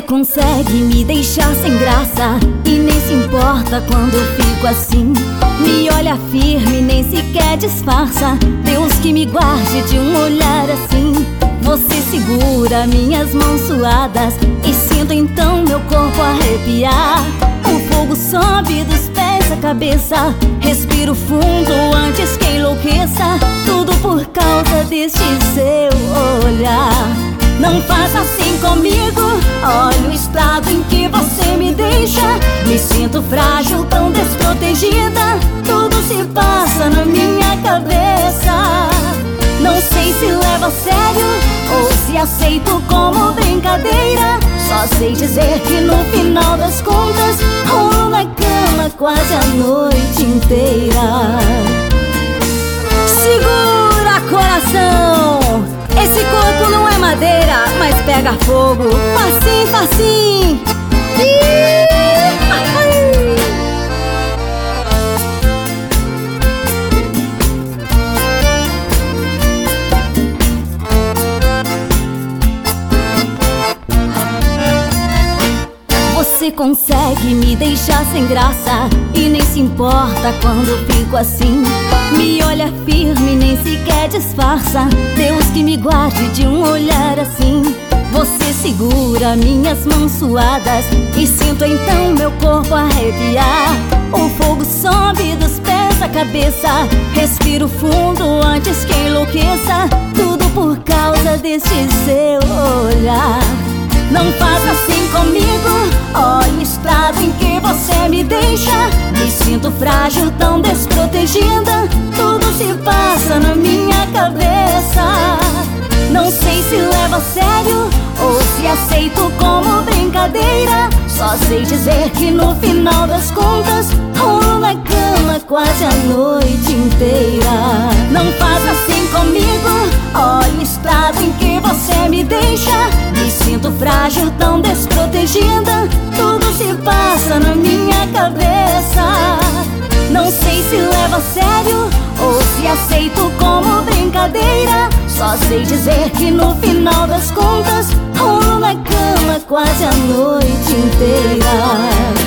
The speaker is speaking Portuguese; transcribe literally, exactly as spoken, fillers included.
consegue me deixar sem graça e nem se importa quando eu fico assim. Me olha firme, nem sequer disfarça. Deus que me guarde de um olhar assim. Você segura minhas mãos suadas e sinto então meu corpo arrepiar. O fogo sobe dos pés à cabeça. Respiro fundo antes que enlouqueça. Tudo por causa deste seu olhar. Não faça assim comigo. Olha o estado em que você me deixa. Me sinto frágil, tão desprotegida. Tudo se passa na minha cabeça. Não sei se levo a sério ou se aceito como brincadeira. Só sei dizer que no final das contas rolo na cama quase a noite inteira. Segura, coração! Esse corpo não é madeira, mas pega fogo. Facinho, facinho. Você consegue me deixar sem graça e nem se importa quando eu fico assim. Me olha firme, nem sequer disfarça. Deus que me guarde de um olhar assim. Você segura minhas mãos suadas e sinto então meu corpo arrepiar. O fogo sobe dos pés à cabeça. Respiro fundo antes que enlouqueça. Tudo por causa deste seu olhar. Não faça assim comigo. Olha o estado em que você me deixa. Me sinto frágil, tão desprotegida. Tudo se passa na minha cabeça. Não sei se levo a sério ou se aceito como brincadeira. Só sei dizer que no final das contas rolo na cama quase a noite inteira. Não faça assim comigo. Olha o estado em que você me deixa. Me sinto frágil, tão desprotegida. Tudo se passa na minha cabeça. Não sei se levo a sério ou se aceito como brincadeira. Só sei dizer que no final das contas rolo na cama quase a noite inteira.